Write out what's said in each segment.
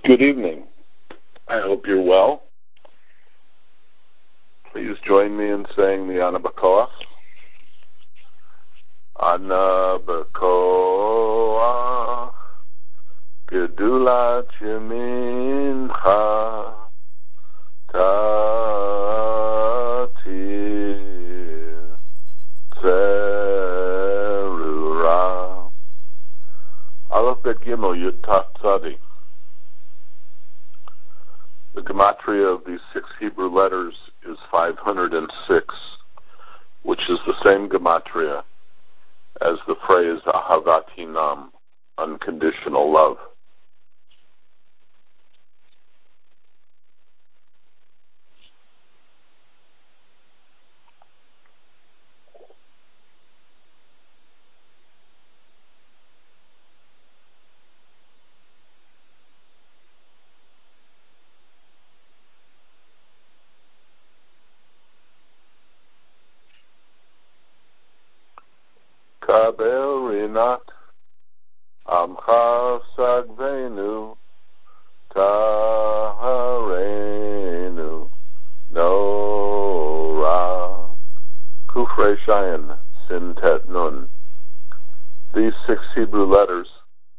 Good evening. I hope you're well. Please join me in saying the Ana B'Koach. Ana B'Koach, Gedulat Yemincha, Tatir Tzerura. Aleph Bet Gimel Yud Tat Tzadi. The gematria of these 6 Hebrew letters is 506, which is the same gematria as the phrase Ahavat Hinam, unconditional love. Kabel Rinat Amcha Sagvenu Taharenu Nora Kufrei Shayin Sintet Nun. These 6 Hebrew letters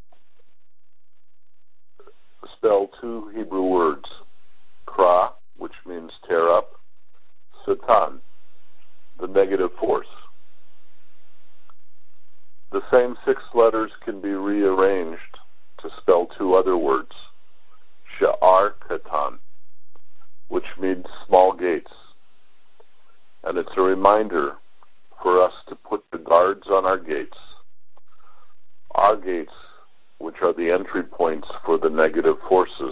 spell 2 Hebrew words, Kra, which means tear up, Satan, the negative force. The same 6 letters can be rearranged to spell 2 other words, Sha'ar Katan, which means small gates. And it's a reminder for us to put the guards on our gates, which are the entry points for the negative forces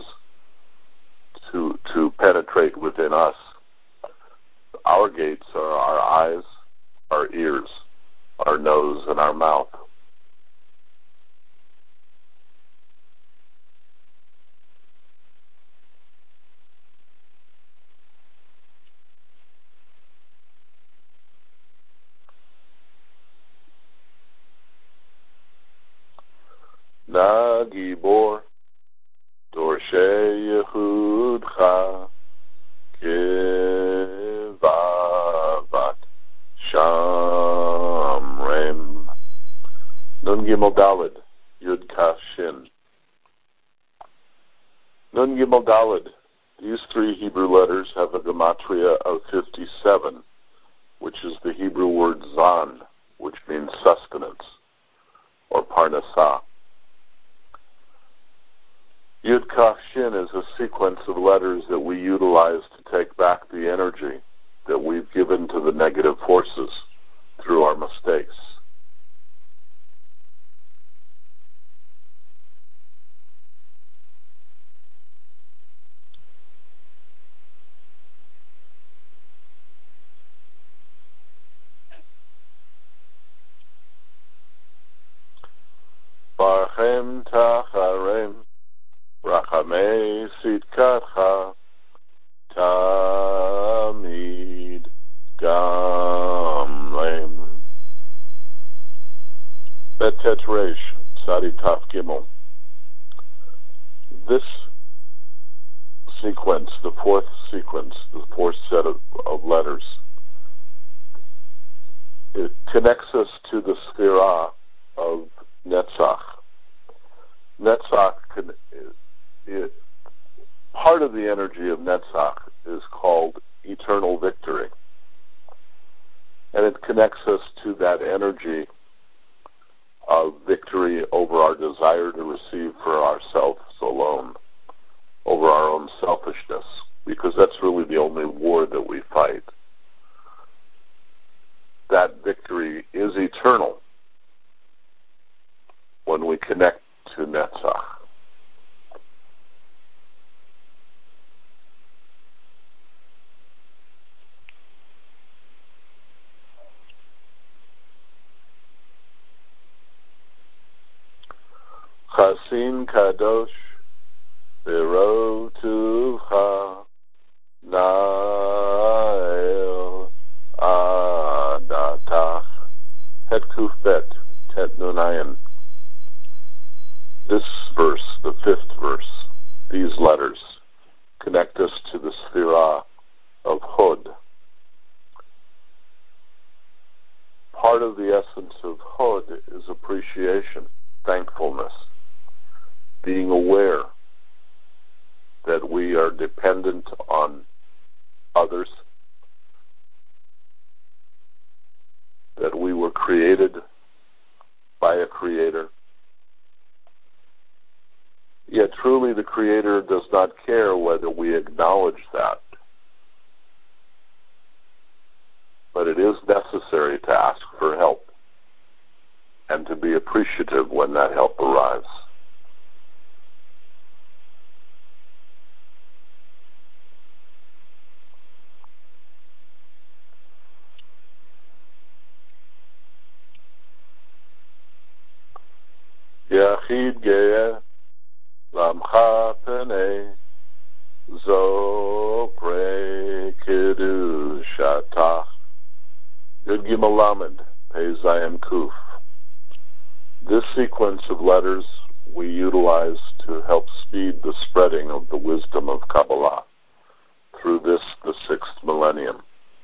to penetrate within us. Our gates are our eyes, our ears, our nose, and our mouth. Na Gibor Dorshe Yehudcha Kivavat Shamrem. Nun Gimel Daled Yud Kaf Shin. Nun Gimel Daled. These 3 Hebrew letters have a gematria of 57, which is the Hebrew word zan, which means sustenance, or parnasah. Yud Kaf Shin is a sequence of letters that we utilize to take back the energy that we've given to the negative forces through our mistakes. Barchem Tacharem Rachamei Sitkatcha Tamid Gamlem. Betet Resh Sadi Taf Gimel. This sequence, the 4th sequence, the 4th set of letters, it connects us to the Sphira of Netzach. Netzach, part of the energy of Netzach is called eternal victory. And it connects us to that energy of victory over our desire to receive for ourselves alone, over our own selfishness, because that's really the only war that we fight. That victory is eternal when we connect to Netzach. Chasin Kadosh V'ro Tuvcha Na'el Adatach Het Kuf Bet Tet Nunayan. This verse, the 5th verse, these appreciation, thankfulness, being aware that we are dependent on others, that we were created by a creator. Yet truly the creator does not care whether we acknowledge that. But it is necessary to ask for help and to be appreciative when that help arrives. Yachid Ge'eh Lamcha Penei Zo Pre Kedushatach Yud Gimel Lamed Pei Zayin Kuf. This sequence of letters we utilize to help speed the spreading of the wisdom of Kabbalah through this, the 6th millennium.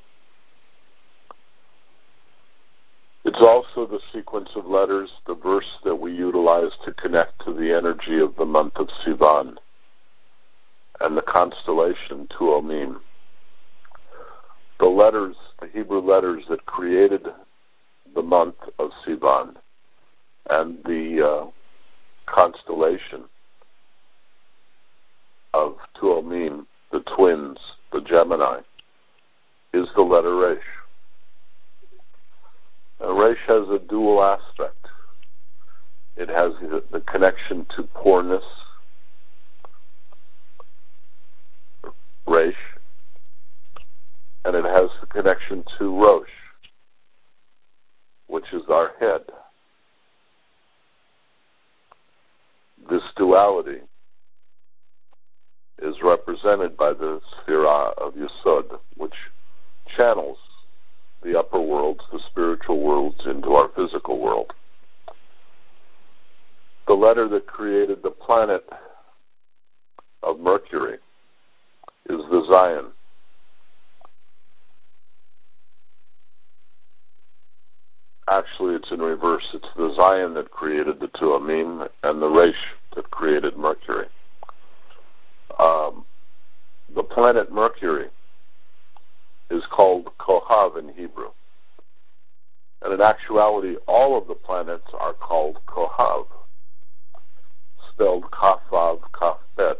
It's also the sequence of letters, the verse that we utilize to connect to the energy of the month of Sivan and the constellation Tuomim. The letters, the Hebrew letters that created the month of Sivan and the constellation of Tuomim, the twins, the Gemini, is the letter Resh. Resh has a dual aspect. It has the connection to poorness, Resh, and it has the connection to Rosh, which is our head. This duality is represented by the Sphira of Yesod, which channels the upper worlds, the spiritual worlds, into our physical world. The letter that created the planet of Mercury is the Zayin. Actually, it's in reverse. It's the Zayin that created the Tuamim and the Resh that created Mercury. The planet Mercury is called Kohav in Hebrew. And in actuality, all of the planets are called Kohav, spelled Kaf-Vav, Kaf-Bet.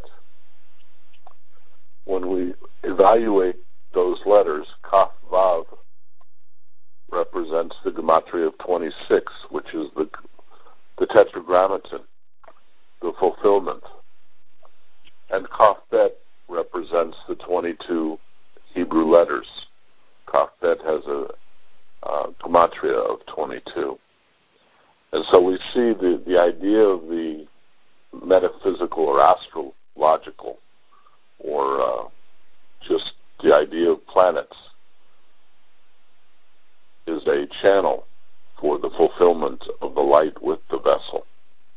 When we evaluate those letters, Kaf-Vav represents the gematria of 26, which is the tetragrammaton, the fulfillment. And Kaf-Bet represents the 22 Hebrew letters. Kaf-Bet has a gematria of 22. And so we see the idea of the metaphysical or astrological or just the idea of planets is a channel for the fulfillment of the light with the vessel.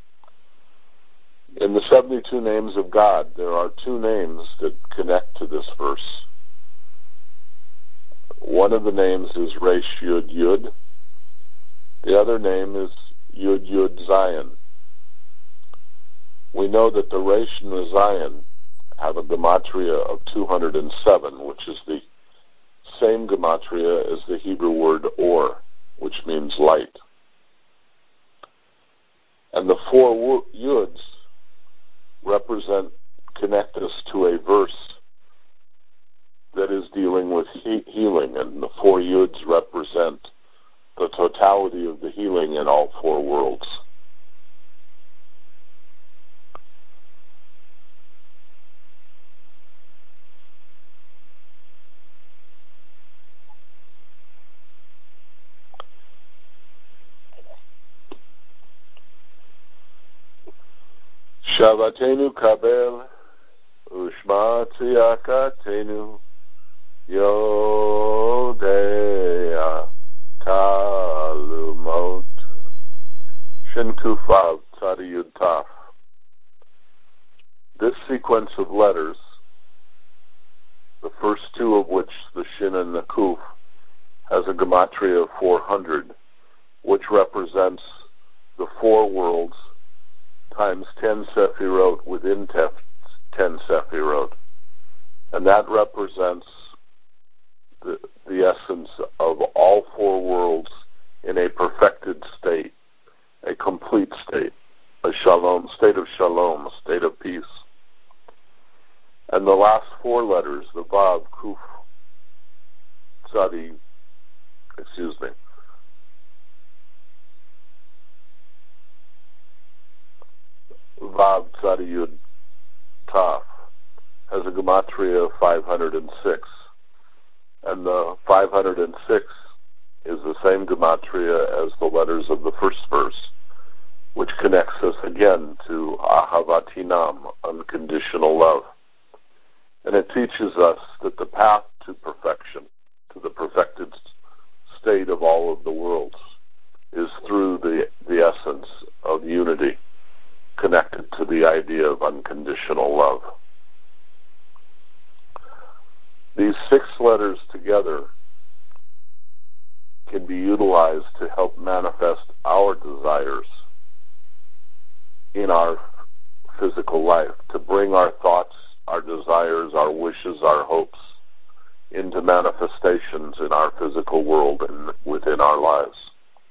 In the 72 names of God, there are two names that connect to this verse. One of the names is Resh Yud Yud. The other name is Yud Yud Zayin. We know that the Resh and the Zayin have a gematria of 207, which is the same gematria as the Hebrew word Or, which means light. And the four Yuds connect us to a verse that is dealing with healing, and the four Yuds represent the totality of the healing in all four worlds. Shavatenu kabel ushma tziyakatenu yodea talumot shinkufav tzadiyud taf. This sequence of letters, the first two of which, the Shin and the Kuf, has a gematria of 400, which represents the four worlds times 10 Sefirot within 10 Sefirot. And that represents the essence of all four worlds in a perfected state, a complete state, a shalom, state of shalom, a state of peace. And the last four letters, the Vav, Kuf, Tzadi, Vav, Tzadi, Yud, Taf, has a gematria of 506. And the 506 is the same gematria as the letters of the first verse, which connects us again to Ahavatinam, unconditional love. And it teaches us that the path to perfection, to the perfected state of all of the worlds, is through the essence of unity, connected to the idea of unconditional love. These 6 letters together can be utilized to help manifest our desires in our physical life, to bring our thoughts, our desires, our wishes, our hopes into manifestations in our physical world and within our lives.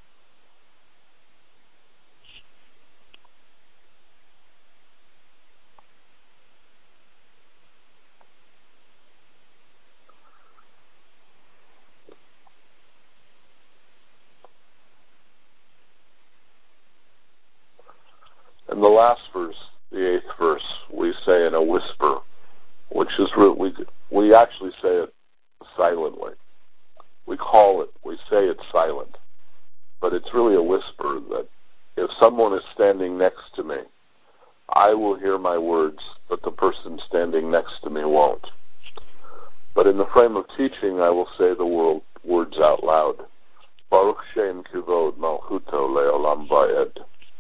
In the last verse, the 8th verse, we say in a whisper, which is we actually say it silently. We say it's silent, but it's really a whisper that if someone is standing next to me, I will hear my words, but the person standing next to me won't. But in the frame of teaching, I will say the words out loud. Baruch Shem Kivod Malchuto Leolam Va'ed.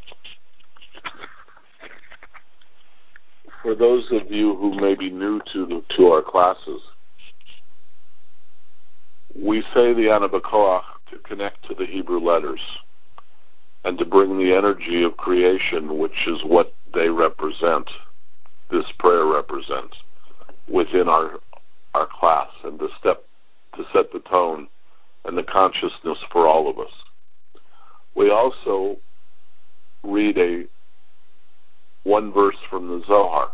For those of you who may be new to our classes, we say the Ana B'Koach to connect to the Hebrew letters and to bring the energy of creation, which is what they represent, this prayer represents, within our class, and to set the tone and the consciousness for all of us. We also read one verse from the Zohar,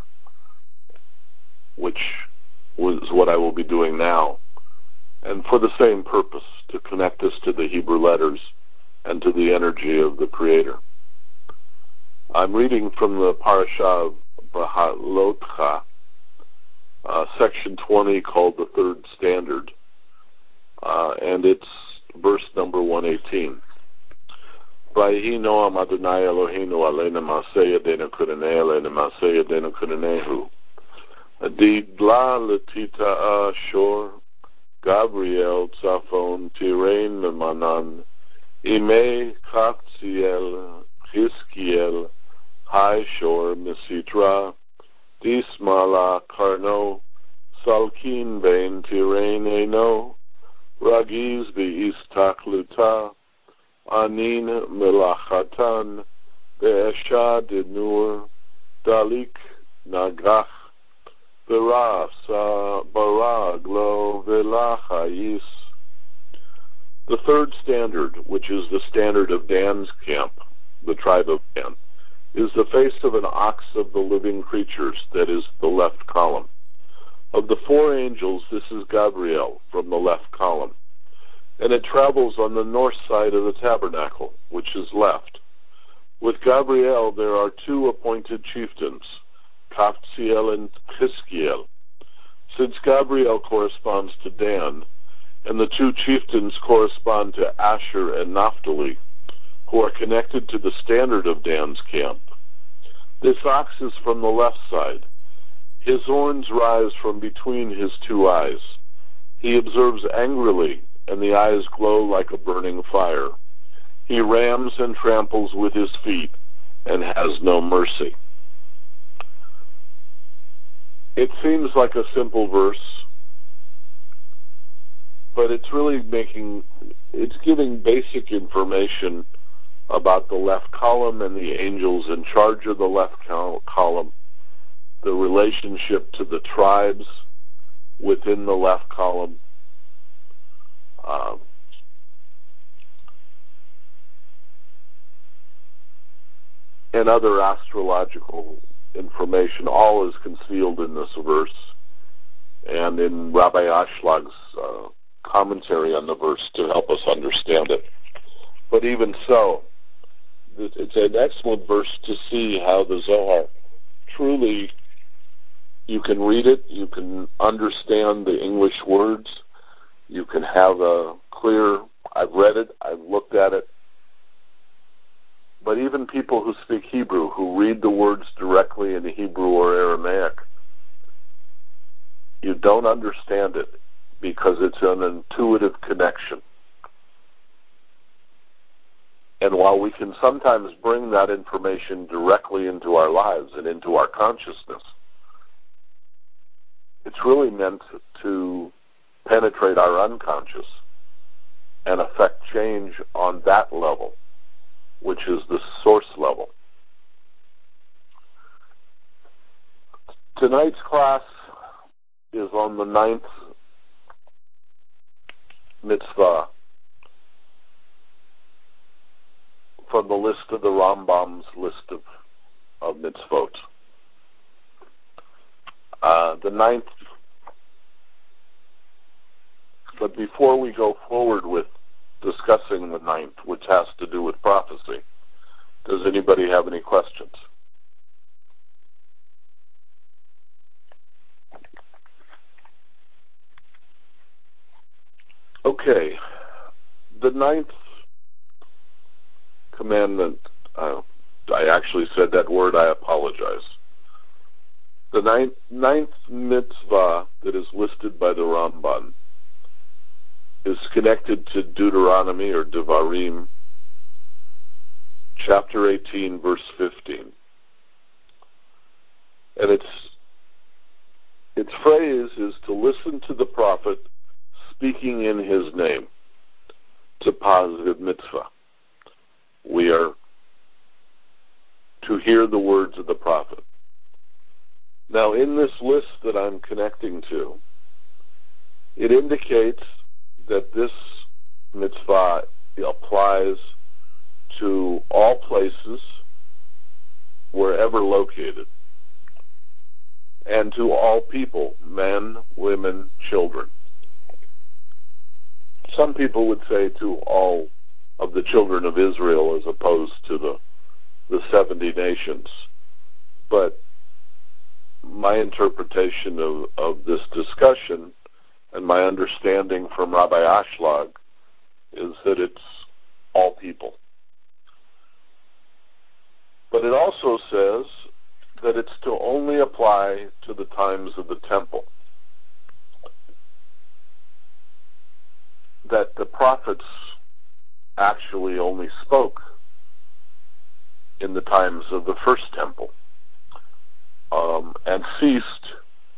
which was what I will be doing now, and for the same purpose, to connect us to the Hebrew letters and to the energy of the Creator. I'm reading from the Parashah of Bahalotcha, section 20, called the Third Standard, and it's verse number 118. Vayhi Noam Adonai Eloheinu aleinu ma'aseh yadeinu kuranei aleinu ma'aseh yadeinu kuranehu. Didla letita shor Gabriel Tzafon Tirein Memanan Ime Chatziel Chizkiel Hai Shor Misitra Dismala Karno Salkin Vein Tirein Eno Ragiz Be'istakluta Anin Melachatan Be'esha Denur Dalik Nagach Virasa Baraglo Vilachayis. The third standard, which is the standard of Dan's camp, the tribe of Dan, is the face of an ox of the living creatures, that is the left column. Of the 4 angels, this is Gabriel from the left column, and it travels on the north side of the tabernacle, which is left. With Gabriel, there are 2 appointed chieftains, Kaftziel and Chizkiel. Since Gabriel corresponds to Dan, and the 2 chieftains correspond to Asher and Naphtali, who are connected to the standard of Dan's camp, this ox is from the left side. His horns rise from between his 2 eyes. He observes angrily, and the eyes glow like a burning fire. He rams and tramples with his feet, and has no mercy. It seems like a simple verse, but it's really it's giving basic information about the left column and the angels in charge of the left column, the relationship to the tribes within the left column, and other astrological information. All is concealed in this verse and in Rabbi Ashлаг's commentary on the verse to help us understand it. But even so, it's an excellent verse to see how the Zohar truly, you can read it, you can understand the English words, you can have a clear, I've read it, I've looked at it, but even people who speak Hebrew, who read the words directly in Hebrew or Aramaic, you don't understand it because it's an intuitive connection. And while we can sometimes bring that information directly into our lives and into our consciousness, it's really meant to penetrate our unconscious and affect change on that level, which is the source level. Tonight's class is on the 9th mitzvah from the list of the Rambam's list of mitzvot. The 9th, but before we go forward with discussing the 9th, which has to do with prophecy, does anybody have any questions? Okay, the 9th commandment, I actually said that word, I apologize. The ninth mitzvah that is listed by the Ramban is connected to Deuteronomy or Devarim, chapter 18, verse 15. And its phrase is to listen to the prophet speaking in his name. It's a positive mitzvah. We are to hear the words of the prophet. Now, in this list that I'm connecting to, it indicates that this mitzvah applies to all places, wherever located, and to all people, men, women, children. Some people would say to all of the children of Israel as opposed to the 70 nations. But my interpretation of this discussion and my understanding from Rabbi Ashlag is that it's all people. But it also says that it's to only apply to the times of the temple. That the prophets actually only spoke in the times of the first temple, and ceased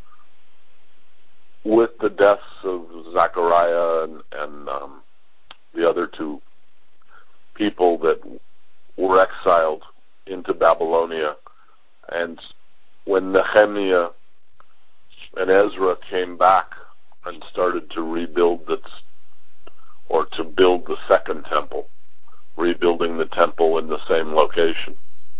with the deaths of Zechariah and the other two people that were exiled into Babylonia. And when Nehemiah and Ezra came back and started to rebuild to build the second temple, rebuilding the temple in the same location,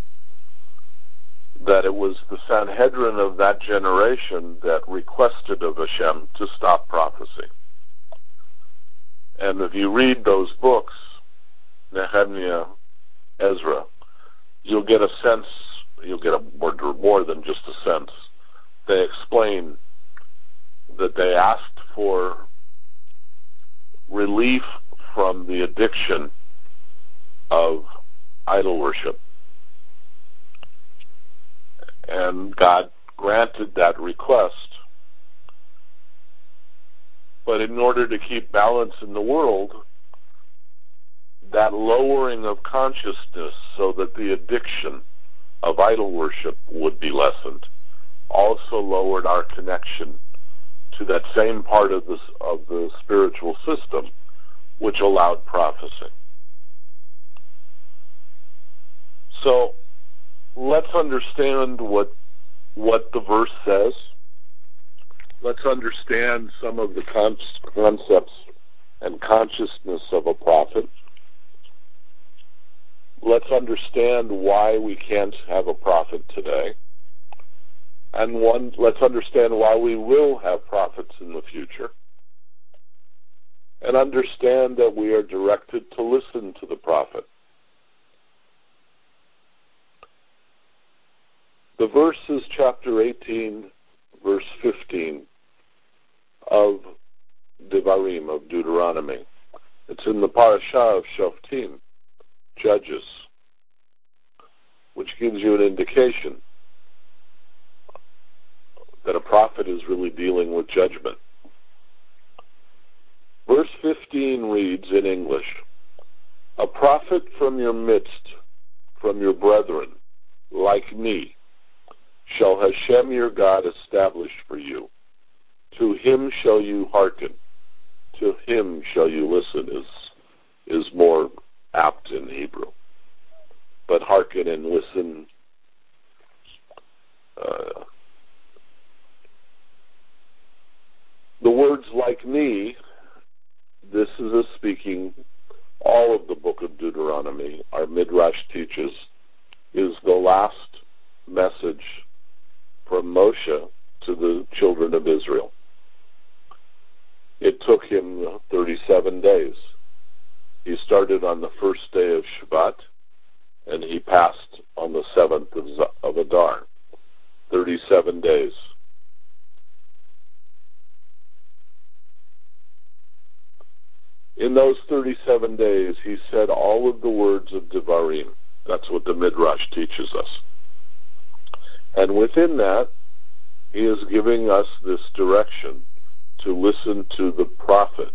that it was the Sanhedrin of that generation that requested of Hashem to stop prophecy. And if you read those books, Nehemiah, Ezra, you'll get a sense, you'll get more than just a sense. They explain that they asked for relief from the addiction of idol worship. And God granted that request. But in order to keep balance in the world, that lowering of consciousness so that the addiction of idol worship would be lessened also lowered our connection to that same part of the spiritual system which allowed prophecy. So let's understand what the verse says. Let's understand some of the concepts and consciousness of a prophet. Let's understand why we can't have a prophet today. And let's understand why we will have prophets in the future. And understand that we are directed to listen to the prophet. The verse is chapter 18, verse 15 of Devarim, of Deuteronomy. It's in the parashah of Shoftim, Judges, which gives you an indication that a prophet is really dealing with judgment. Verse 15 reads in English, "A prophet from your midst, from your brethren, like me, shall Hashem your God establish for you. To him shall you hearken. To him shall you listen," is more apt in Hebrew. But hearken and listen the words "like me," this is a speaking, all of the book of Deuteronomy, our Midrash teaches, is the last message from Moshe to the children of Israel. It took him 37 days. He started on the first day of Shabbat, and he passed on the 7th of Adar. 37 days. In those 37 days, he said all of the words of Devarim. That's what the Midrash teaches us. And within that, he is giving us this direction to listen to the prophet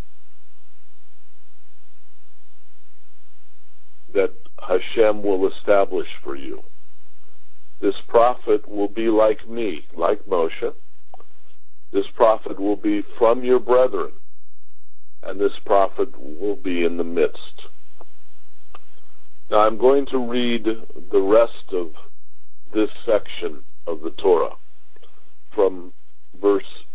that Hashem will establish for you. This prophet will be like me, like Moshe. This prophet will be from your brethren, and this prophet will be in the midst. Now I'm going to read the rest of this section of the Torah from verse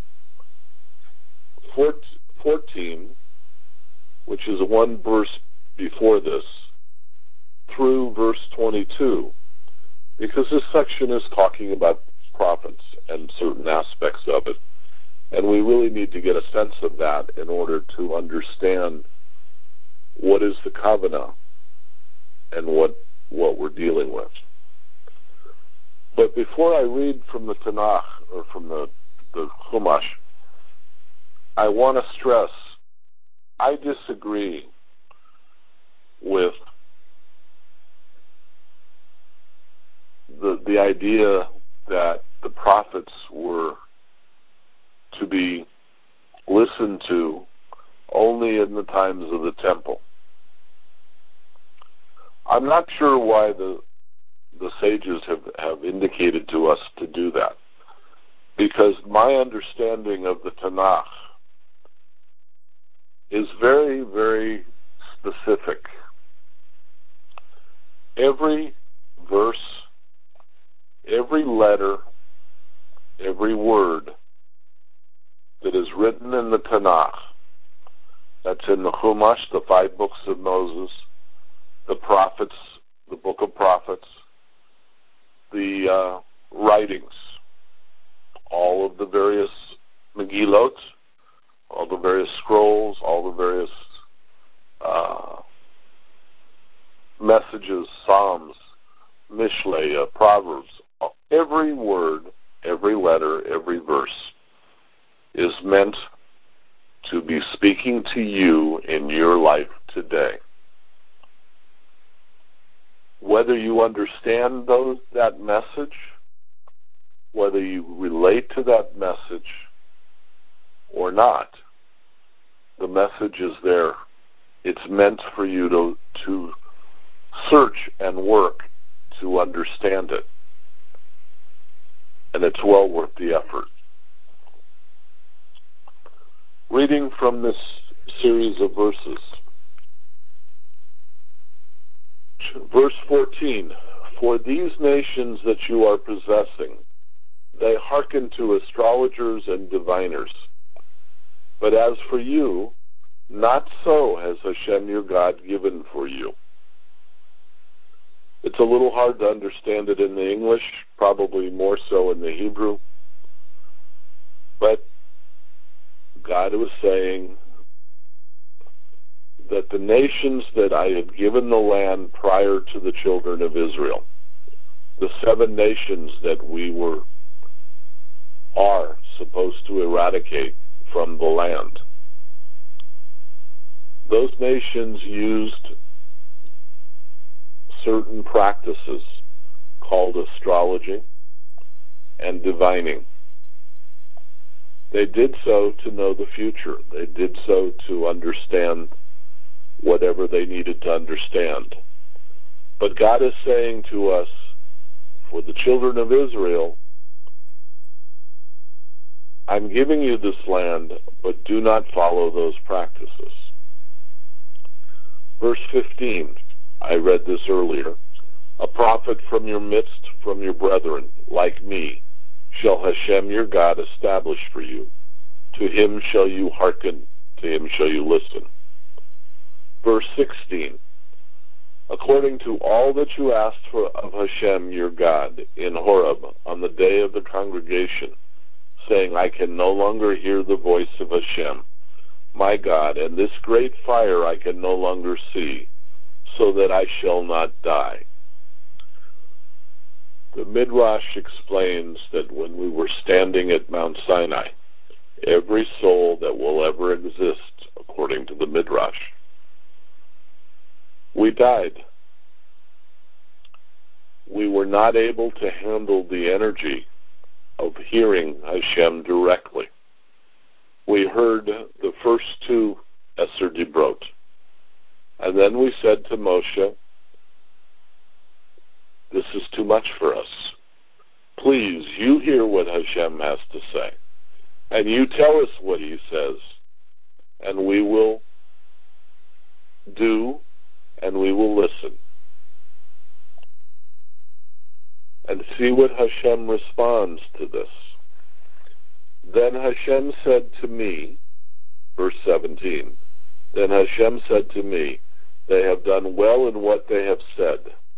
14, which is one verse before this, through verse 22, because this section is talking about prophets and certain aspects of it, and we really need to get a sense of that in order to understand what is the Kavanah and what we're dealing with. But before I read from the Tanakh, or from the Chumash, I want to stress, I disagree with the idea that the prophets were to be listened to only in the times of the temple. I'm not sure why the sages have indicated to us to do that, because my understanding of the Tanakh is very, very specific. Every verse, every letter, every word that is written in the Tanakh, that's in the Chumash, the 5 books of Moses, the prophets, the book of prophets, the writings, all of the various Megillot, all the various scrolls, all the various messages, Psalms, Mishlei, Proverbs, every word, every letter, every verse is meant to be speaking to you in your life today. Whether you understand that message, whether you relate to that message or not, the message is there. It's meant for you to search and work to understand it. And it's well worth the effort. Reading from this series of verses, Verse 14, for these nations that you are possessing, they hearken to astrologers and diviners. But as for you, not so has Hashem your God given for you. It's a little hard to understand it in the English, probably more so in the Hebrew. But God was saying that the nations that I had given the land prior to the children of Israel, the 7 nations that we are supposed to eradicate from the land, those nations used certain practices called astrology and divining. They did so to know the future. They did so to understand whatever they needed to understand. But God is saying to us, for the children of Israel, I'm giving you this land, but do not follow those practices. Verse 15, I read this earlier. A prophet from your midst, from your brethren, like me, shall Hashem your God establish for you. To him shall you hearken, to him shall you listen. Verse 16, according to all that you asked for of Hashem your God in Horeb on the day of the congregation, saying, I can no longer hear the voice of Hashem, my God, and this great fire I can no longer see, so that I shall not die. The Midrash explains that when we were standing at Mount Sinai, every soul that will ever exist, according to the Midrash, we died. We were not able to handle the energy of hearing Hashem directly. We heard the first 2 Eser Dibrot, and then we said to Moshe, this is too much for us. Please, you hear what Hashem has to say, and you tell us what he says, and we will do, and we will listen. And see what Hashem responds to this. Then Hashem said to me, verse 17, then Hashem said to me, they have done well in what they have said.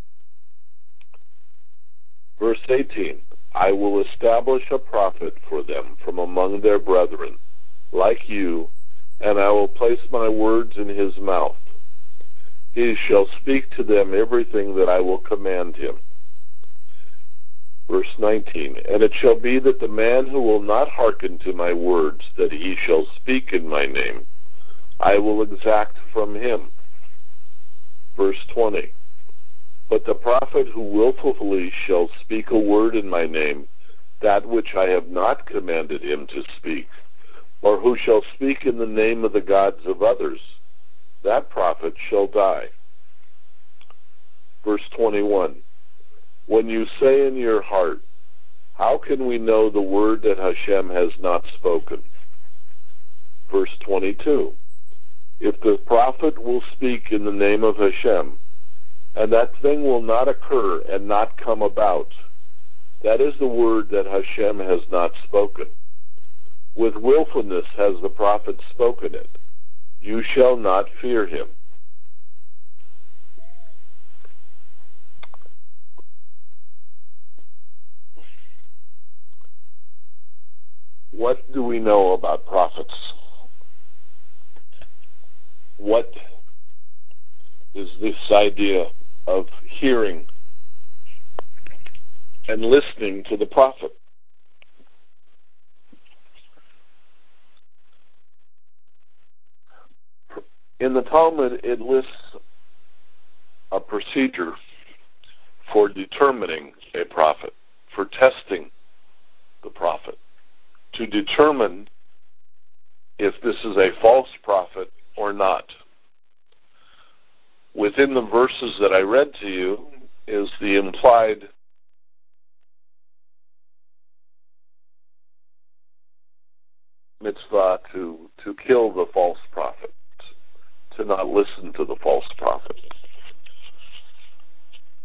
Verse 18, I will establish a prophet for them from among their brethren, like you, and I will place my words in his mouth. He shall speak to them everything that I will command him. Verse 19, and it shall be that the man who will not hearken to my words that he shall speak in my name, I will exact from him. Verse 20, but the prophet who willfully shall speak a word in my name, that which I have not commanded him to speak, or who shall speak in the name of the gods of others, that prophet shall die. Verse 21, when you say in your heart, how can we know the word that Hashem has not spoken? Verse 22, if the prophet will speak in the name of Hashem, and that thing will not occur and not come about, that is the word that Hashem has not spoken. With willfulness has the prophet spoken it. You shall not fear him. What do we know about prophets? What is this idea of hearing and listening to the prophet? In the Talmud, it lists a procedure for determining a prophet, for testing the prophet, to determine if this is a false prophet or not. Within the verses that I read to you is the implied mitzvah to kill the false prophet, to not listen to the false prophet.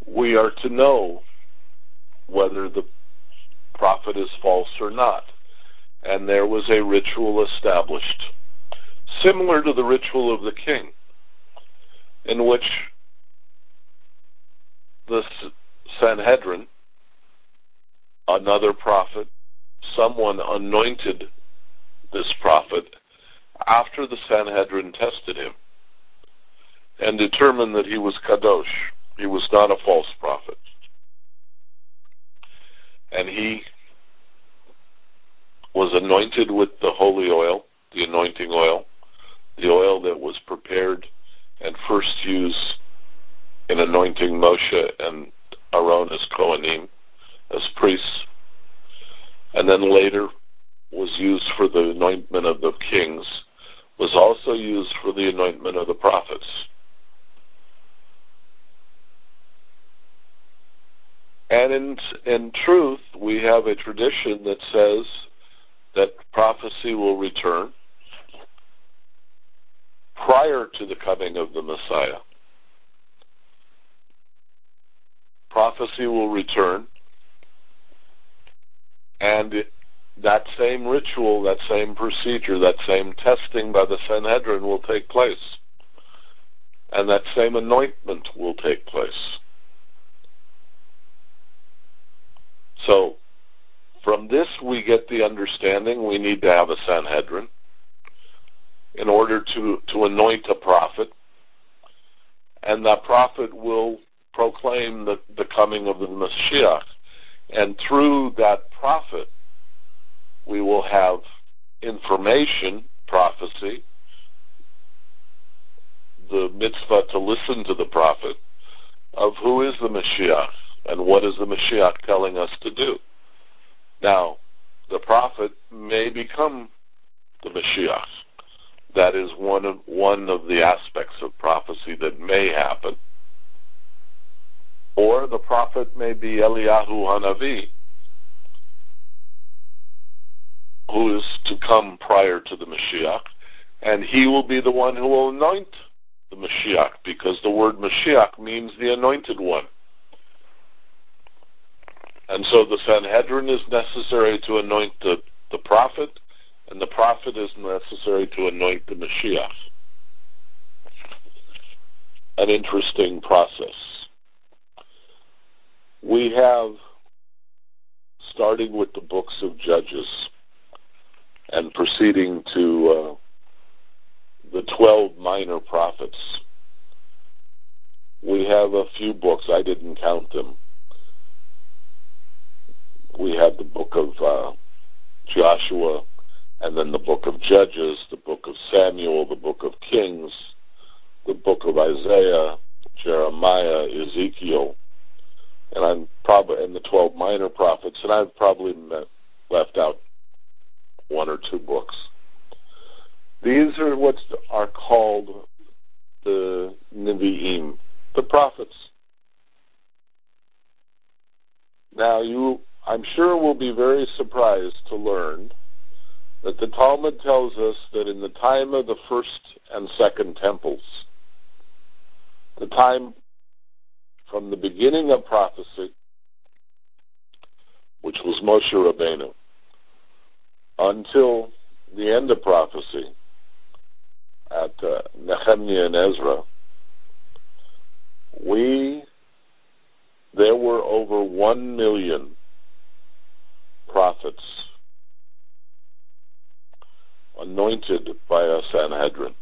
we are to know whether the prophet is false or not. And there was a ritual established, similar to the ritual of the king, in which the Sanhedrin, another prophet, someone anointed this prophet after the Sanhedrin tested him and determined that he was kadosh. He was not a false prophet. And he was anointed with the holy oil, the anointing oil, the oil that was prepared and first used in anointing Moshe and Aaron as Kohanim, as priests, and then later was used for the anointment of the kings, was also used for the anointment of the prophets. And in truth, we have a tradition that says that prophecy will return prior to the coming of the Messiah. Prophecy will return, and that same ritual, that same procedure, that same testing by the Sanhedrin will take place, and that same anointment will take place. So, from this we get the understanding we need to have a Sanhedrin in order to anoint a prophet, and that prophet will proclaim the coming of the Mashiach. And through that prophet, we will have information, prophecy, the mitzvah to listen to the prophet, of who is the Mashiach and what is the Mashiach telling us to do. Now, the prophet may become the Mashiach. That is one of the aspects of prophecy that may happen. Or the prophet may be Eliyahu Hanavi, who is to come prior to the Mashiach, and he will be the one who will anoint the Mashiach, because the word Mashiach means the anointed one. And so the Sanhedrin is necessary to anoint the prophet, and the prophet is necessary to anoint the Mashiach. An interesting process. We have, starting with the books of Judges and proceeding to the 12 minor prophets, we have a few books. I didn't count them. We have the book of Joshua, and then the book of Judges, the book of Samuel, the book of Kings, the book of Isaiah, Jeremiah, Ezekiel, and the 12 minor prophets, and I've probably left out one or two books. These are what are called the Nevi'im, the prophets. Now I'm sure will be very surprised to learn that the Talmud tells us that in the time of the first and second temples, the time from the beginning of prophecy, which was Moshe Rabbeinu, until the end of prophecy at Nehemiah and Ezra, there were over 1 million prophets anointed by a Sanhedrin.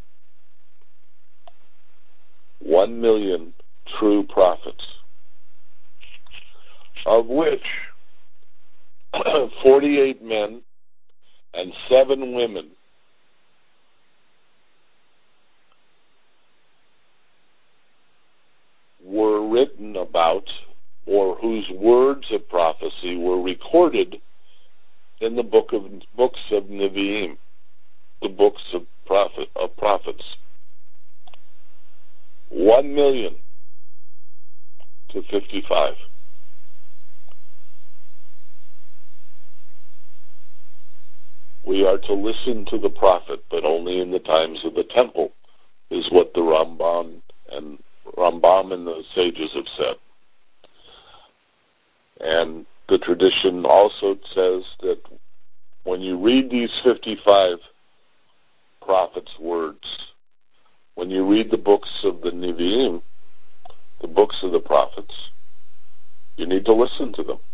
1 million true prophets, of which 48 men and 7 women were written about, or whose words of prophecy were recorded in the books of Nevi'im, the books of prophets. 1 million to 55. We are to listen to the prophet, but only in the times of the temple, is what the Rambam and the sages have said. And the tradition also says that when you read these 55 prophets' words, when you read the books of the Nevi'im, the books of the prophets, you need to listen to them.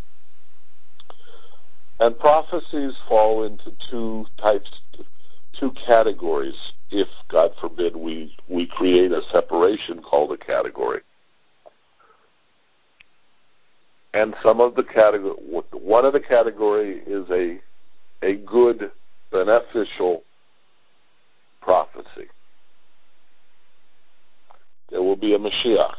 And prophecies fall into two categories, if, God forbid, we create a separation called a category. And one of the category is a good, beneficial prophecy. There will be a Mashiach.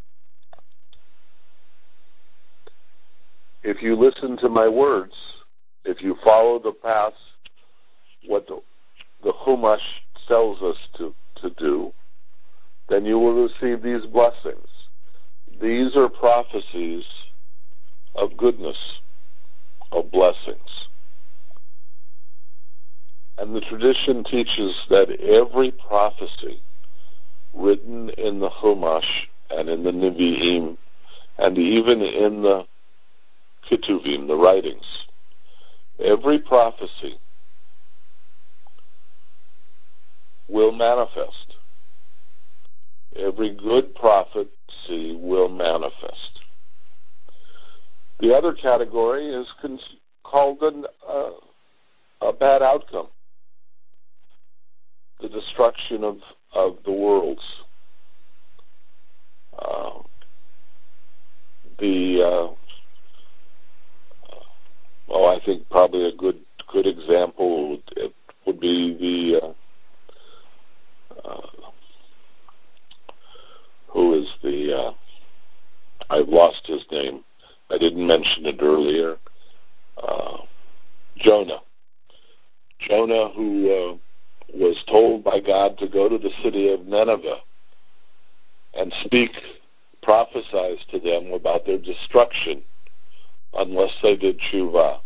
If you listen to my words, if you follow the path, what the Chumash tells us to do, then you will receive these blessings. These are prophecies of goodness, of blessings. And the tradition teaches that every prophecy written in the Chumash and in the Nevi'im and even in the Ketuvim, the writings, every prophecy will manifest. Every good prophecy will manifest. The other category is called a bad outcome, the destruction of the worlds. I think probably a good example would be I've lost his name. I didn't mention it earlier. Jonah. Jonah, who was told by God to go to the city of Nineveh and prophesize to them about their destruction unless they did tshuva.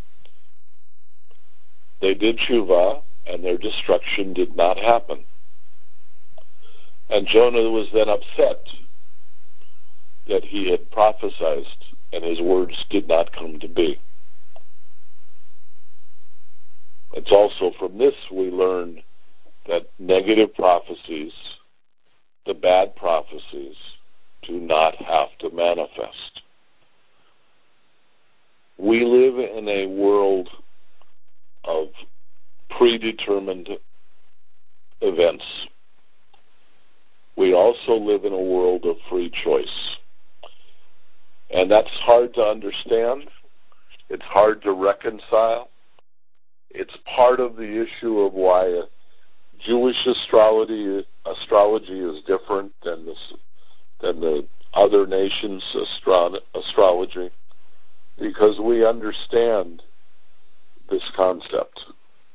They did tshuva, and their destruction did not happen. And Jonah was then upset that he had prophesied and his words did not come to be. It's also from this we learn that negative prophecies, the bad prophecies, do not have to manifest. We live in a world of predetermined events. We also live in a world of free choice. And that's hard to understand. It's hard to reconcile. It's part of the issue of why Jewish astrology is different than the other nations' astrology, because we understand this concept.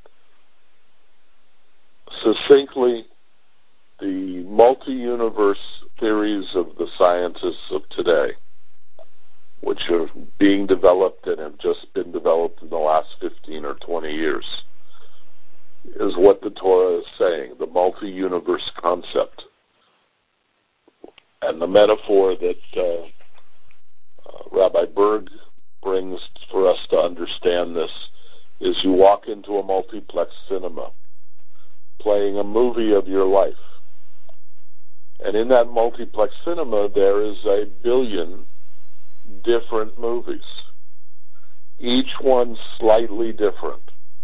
Succinctly, the multi-universe theories of the scientists of today, which are being developed and have just been developed in the last 15 or 20 years, is what the Torah is saying, the multi-universe concept. And the metaphor that Rabbi Berg brings for us to understand this is you walk into a multiplex cinema playing a movie of your life. And in that multiplex cinema, there is 1 billion different movies, each one slightly different.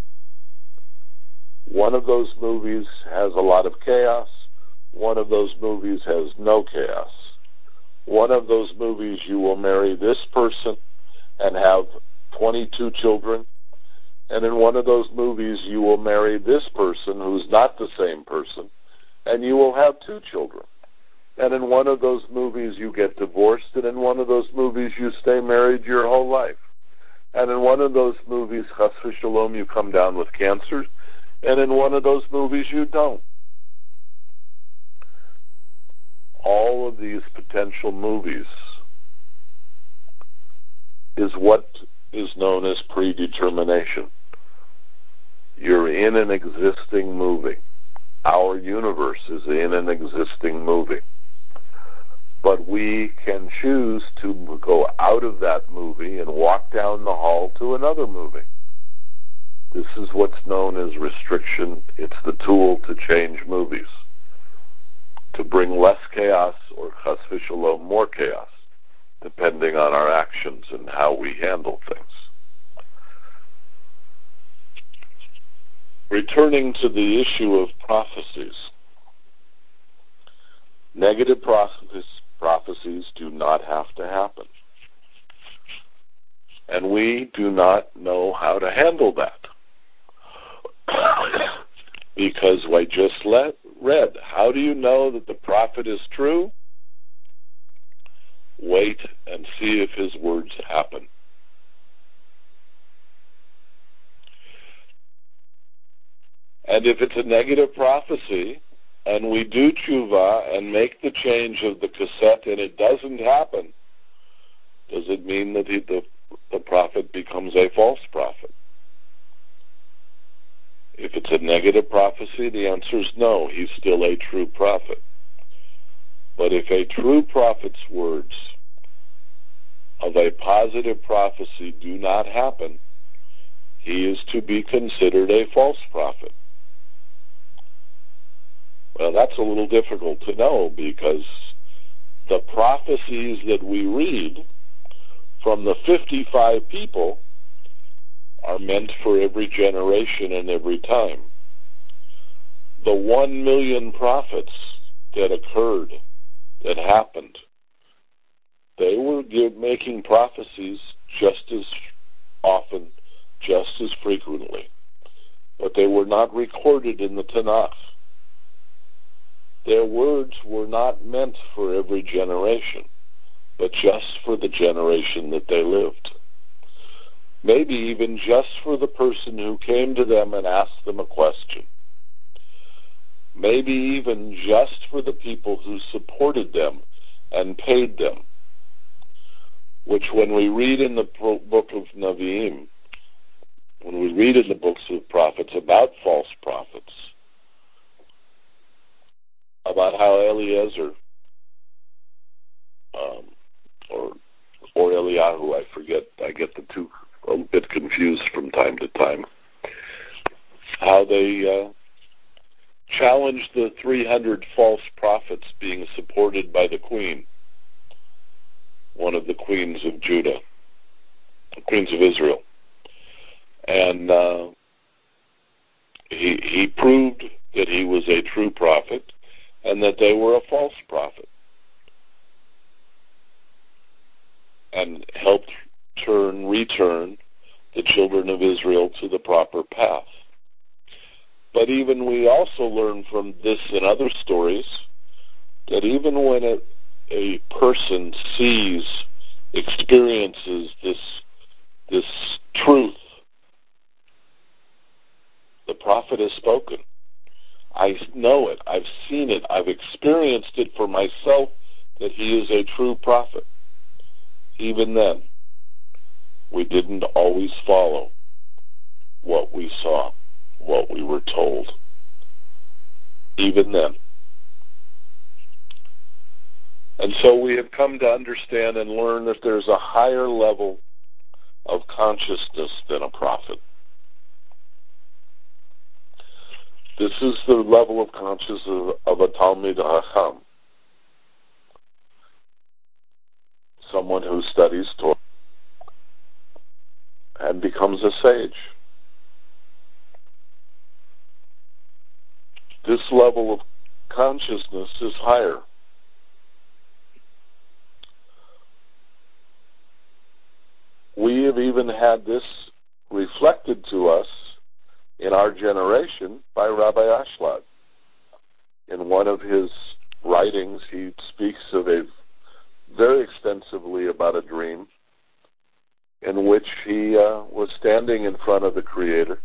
One of those movies has a lot of chaos. One of those movies has no chaos. One of those movies you will marry this person and have 22 children. And in one of those movies you will marry this person who's not the same person, and you will have 2 children. And in one of those movies you get divorced, and in one of those movies you stay married your whole life. And in one of those movies, chas v'shalom, you come down with cancer, and in one of those movies you don't. All of these potential movies is what is known as predetermination. You're in an existing movie. Our universe is in an existing movie. but we can choose to go out of that movie and walk down the hall to another movie. This is what's known as restriction. It's the tool to change movies, to bring less chaos or chas v'shalom, more chaos, depending on our actions and how we handle things. Returning to the issue of prophecies, negative prophecies do not have to happen. And we do not know how to handle that. Because I just read, how do you know that the prophet is true? Wait and see if his words happen. And if it's a negative prophecy, and we do tshuva and make the change of the cassette and it doesn't happen, does it mean that the prophet becomes a false prophet? If it's a negative prophecy, the answer is no, he's still a true prophet. But if a true prophet's words of a positive prophecy do not happen, he is to be considered a false prophet. Well, that's a little difficult to know because the prophecies that we read from the 55 people are meant for every generation and every time. The 1 million prophets that occurred, that happened, they were making prophecies just as often, just as frequently, but they were not recorded in the Tanakh. Their words were not meant for every generation, but just for the generation that they lived. Maybe even just for the person who came to them and asked them a question. Maybe even just for the people who supported them and paid them, which when we read in the book of Nevi'im, when we read in the books of prophets about false prophets, about how Eliezer, or Eliyahu, I forget, I get the two a bit confused from time to time, how they challenged the 300 false prophets being supported by the queen, one of the queens of Judah, the queens of Israel. And he proved that he was a true prophet and that they were a false prophet, and helped return the children of Israel to the proper path. But even we also learn from this and other stories that even when a person sees, experiences this truth, the prophet has spoken. I know it. I've seen it. I've experienced it for myself that he is a true prophet. Even then, we didn't always follow what we saw, what we were told. Even then. And so we have come to understand and learn that there's a higher level of consciousness than a prophet. This is the level of consciousness of a Talmid Hacham, someone who studies Torah and becomes a sage. This level of consciousness is higher. We have even had this reflected to us in our generation by Rabbi Ashlag. In one of his writings, he speaks of very extensively about a dream in which he was standing in front of the Creator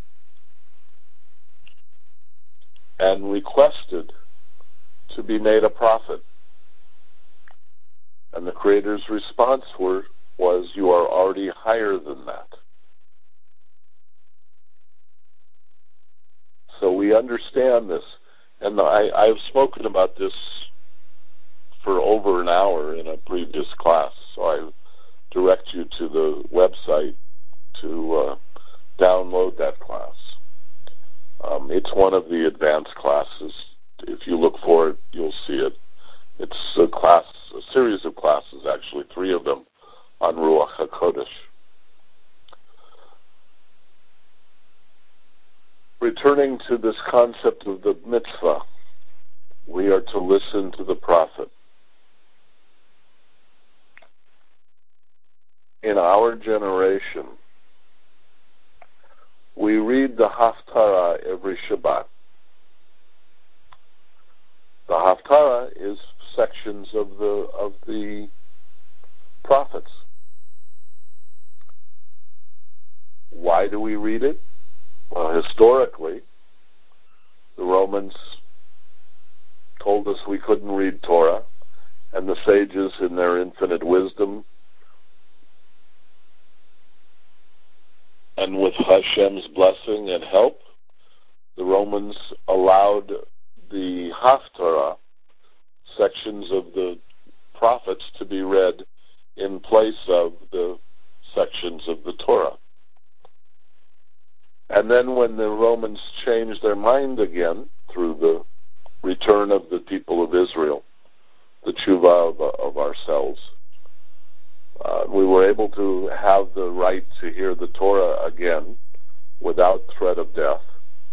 and requested to be made a prophet. And the Creator's response was, "You are already higher than that." So we understand this. And I've spoken about this for over an hour in a previous class, so I direct you to the website to download that class. It's one of the advanced classes. If you look for it, you'll see it. It's a series of classes, actually, 3 of them on Ruach HaKodesh. Returning to this concept of the mitzvah, we are to listen to the prophet. In our generation, we read the Haftarah every Shabbat. The Haftarah is sections of the prophets. Why do we read it? Well, historically, the Romans told us we couldn't read Torah, and the sages, in their infinite wisdom, and with Hashem's blessing and help, the Romans allowed the Haftarah, sections of the prophets, to be read in place of the sections of the Torah. And then when the Romans changed their mind again through the return of the people of Israel, the tshuva of ourselves, we were able to have the right to hear the Torah again without threat of death.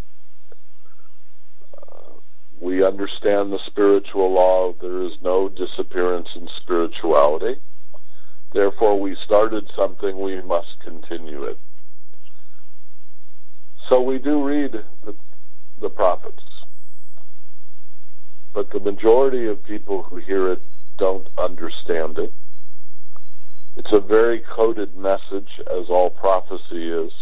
We understand the spiritual law. There is no disappearance in spirituality. Therefore, we started something, we must continue it. So we do read the prophets. But the majority of people who hear it don't understand it. It's a very coded message, as all prophecy is.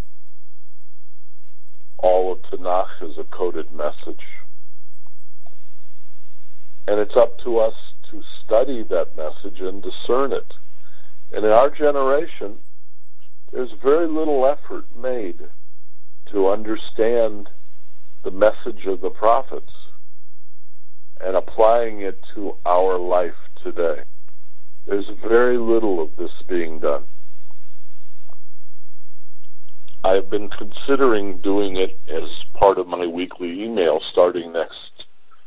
All of Tanakh is a coded message. And it's up to us to study that message and discern it. And in our generation, there's very little effort made to understand the message of the prophets and applying it to our life today. There's very little of this being done. I've been considering doing it as part of my weekly email starting next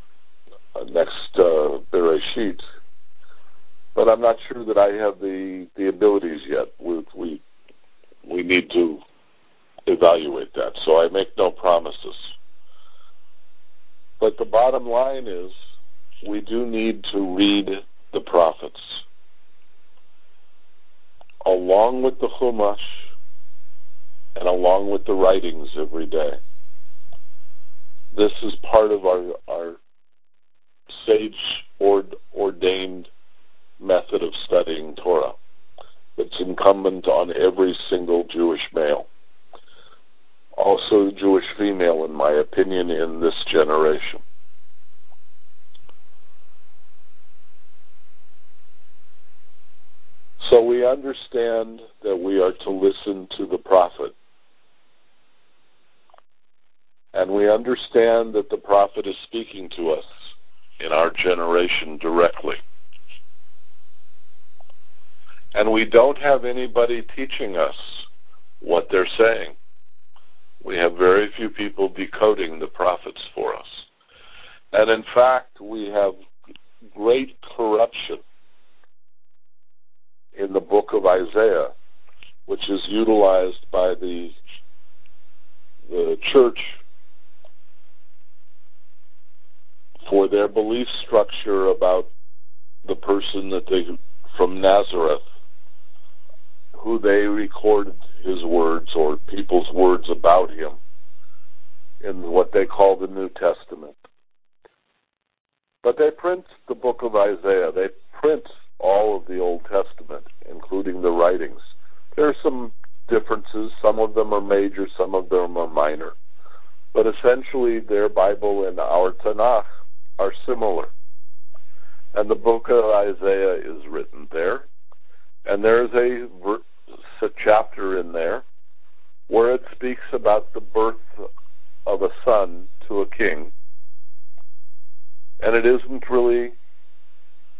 Bereshit, but I'm not sure that I have the abilities yet. We need to evaluate that, so I make no promises. But the bottom line is we do need to read the prophets along with the Chumash and along with the writings every day. This is part of our sage-ordained method of studying Torah. It's incumbent on every single Jewish male. Also Jewish female, in my opinion, in this generation. So we understand that we are to listen to the prophet. And we understand that the prophet is speaking to us in our generation directly. And we don't have anybody teaching us what they're saying. We have very few people decoding the prophets for us. And in fact, we have great corruption in the book of Isaiah, which is utilized by the church for their belief structure about the person from Nazareth, who they recorded his words or people's words about him in what they call the New Testament. But they print the book of Isaiah. They print all of the Old Testament, including the writings. There are some differences. Some of them are major, some of them are minor. But essentially, their Bible and our Tanakh are similar. And the book of Isaiah is written there. And there's a chapter in there where it speaks about the birth of a son to a king. And it isn't really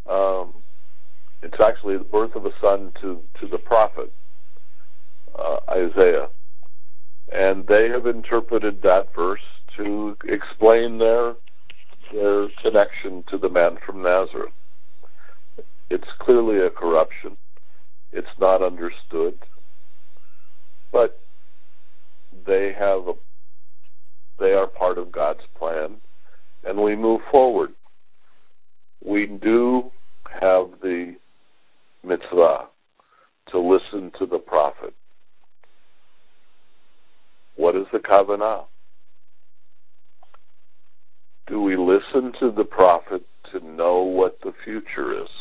Um, it's actually the birth of a son to the prophet, Isaiah. And they have interpreted that verse to explain their connection to the man from Nazareth. It's clearly a corruption. It's not understood. But they are part of God's plan, and we move forward. We do have the mitzvah to listen to the prophet. What is the kavanah? Do we listen to the prophet to know what the future is?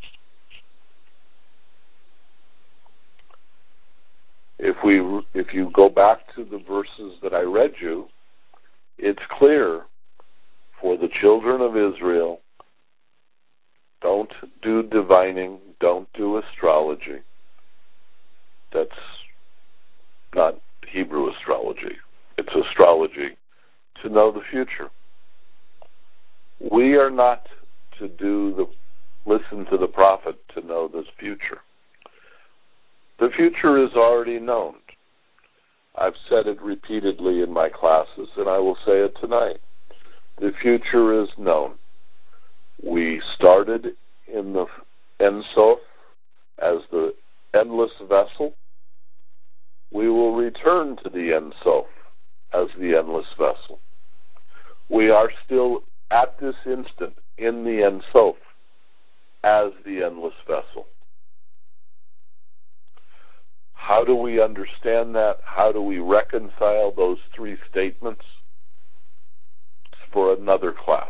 If you go back to the verses that I read you, it's clear for the children of Israel, don't do divining, don't do astrology. That's not Hebrew astrology. It's astrology to know the future. We are not to listen to the prophet to know this future. The future is already known. I've said it repeatedly in my classes, and I will say it tonight. The future is known. We started in the Ein Sof as the endless vessel. We will return to the Ein Sof as the endless vessel. We are still at this instant in the Ein Sof as the endless vessel. How do we understand that? How do we reconcile those three statements? It's for another class.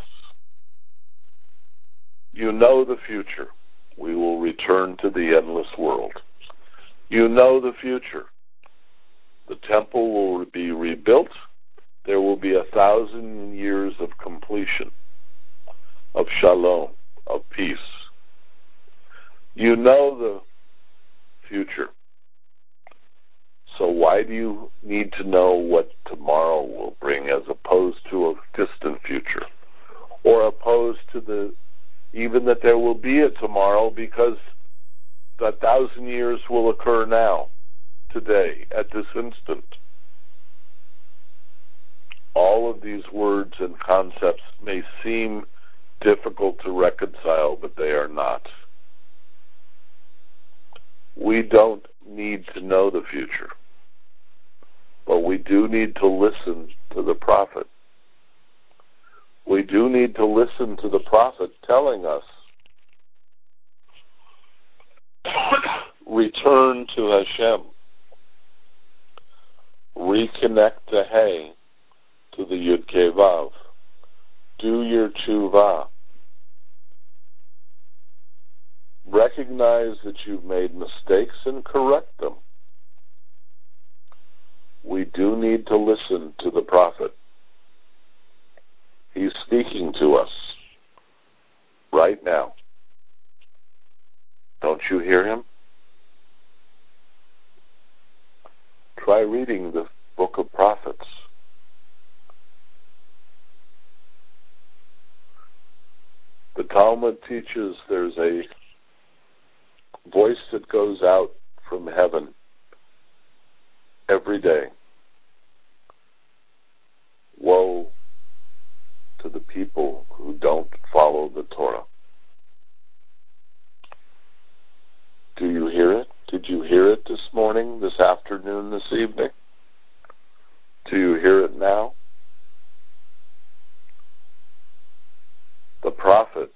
You know the future. We will return to the endless world. You know the future. The temple will be rebuilt. There will be 1,000 years of completion, of shalom, of peace. You know the future. So why do you need to know what tomorrow will bring as opposed to a distant future? Or opposed to even that there will be a tomorrow, because 1,000 years will occur now, today, at this instant. All of these words and concepts may seem difficult to reconcile, but they are not. We don't need to know the future, but we do need to listen to the prophet. We do need to listen to the prophet telling us, return to Hashem, reconnect the Hey to the Yud Kei Vav, do your tshuva, recognize that you've made mistakes and correct them. We do need to listen to the prophet. He's speaking to us right now. Don't you hear him? Try reading the book of prophets. The Talmud teaches there's a voice that goes out from heaven every day. Woe to the people who don't follow the Torah. Do you hear it? Did you hear it this morning, this afternoon, this evening? Do you hear it now? The prophet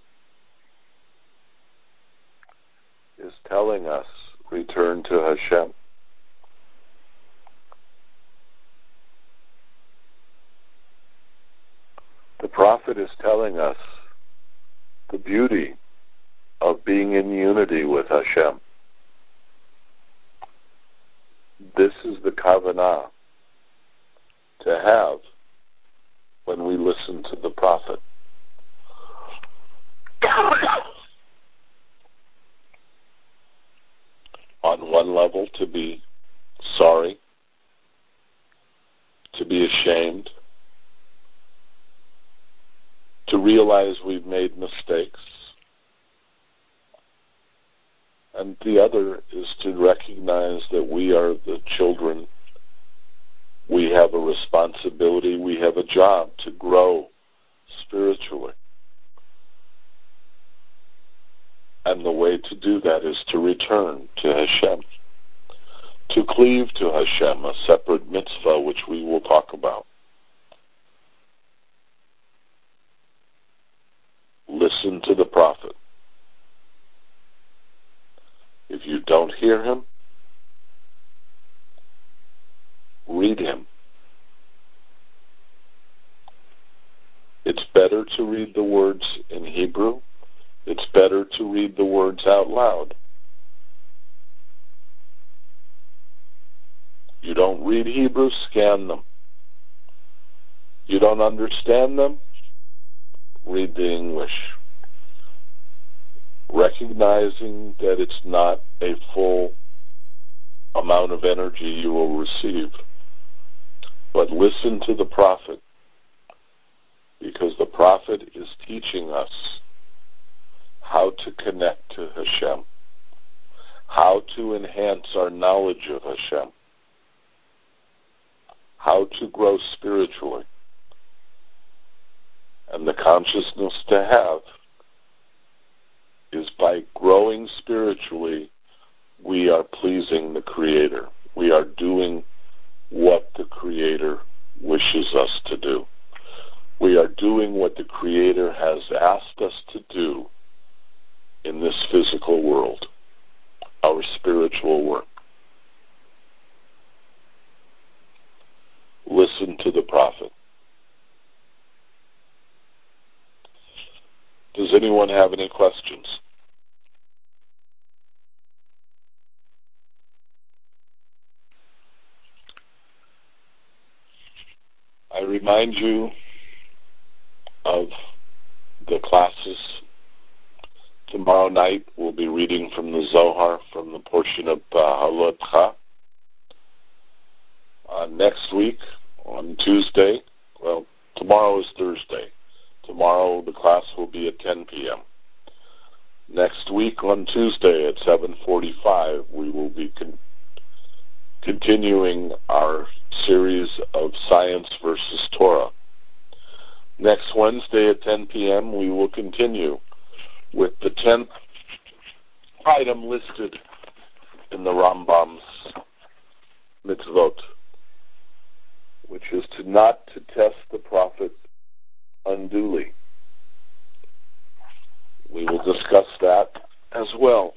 is telling us, return to Hashem. The prophet is telling us the beauty of being in unity with Hashem. This is the kavanah to have when we listen to the prophet. On one level, to be sorry, to be ashamed, to realize we've made mistakes, And the other is to recognize that we are the children. We have a responsibility. We have a job to grow spiritually. And the way to do that is to return to Hashem, to cleave to Hashem, a separate mitzvah which we will talk about. Listen to the prophet. If you don't hear him, read him. It's better to read the words in Hebrew. It's better to read the words out loud. You don't read Hebrew, scan them. You don't understand them, read the English. Recognizing that it's not a full amount of energy you will receive. But listen to the prophet, because the prophet is teaching us how to connect to Hashem, how to enhance our knowledge of Hashem, how to grow spiritually. And the consciousness to have is by growing spiritually, we are pleasing the Creator. We are doing what the Creator wishes us to do. We are doing what the Creator has asked us to do in this physical world, our spiritual work. Listen to the prophet. Does anyone have any questions? I remind you of the classes. Tomorrow night we'll be reading from the Zohar, from the portion of Halotcha. Next week, on Tuesday, well, tomorrow is Thursday. Tomorrow the class will be at 10 p.m. Next week on Tuesday at 7:45, we will be continuing our series of Science versus Torah. Next Wednesday at 10 p.m., we will continue with the 10th item listed in the Rambam's mitzvot, which is not to test the prophet unduly. We will discuss that as well.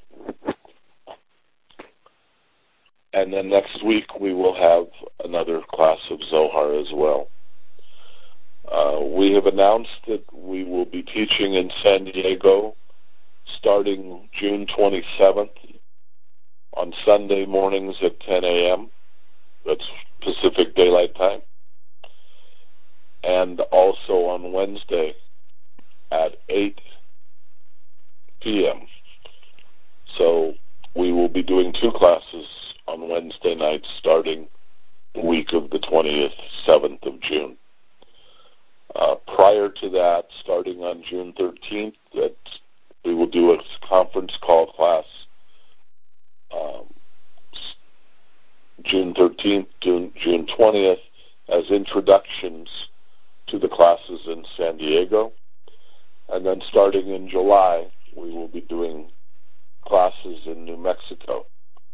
And then next week we will have another class of Zohar as well. We have announced that we will be teaching in San Diego starting June 27th on Sunday mornings at 10 a.m. That's Pacific Daylight Time. And also on Wednesday at 8 p.m. So we will be doing two classes on Wednesday nights starting the week of the 27th of June. Prior to that, starting on June 13th, we will do a conference call class. June 13th, June 20th, as introductions to the classes in San Diego. And then starting in July, we will be doing classes in New Mexico.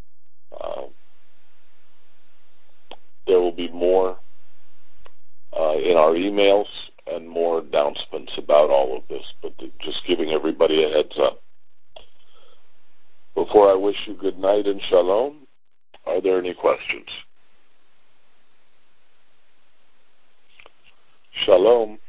There will be more in our emails and more announcements about all of this, but just giving everybody a heads up. Before I wish you good night and shalom, are there any questions? Shalom.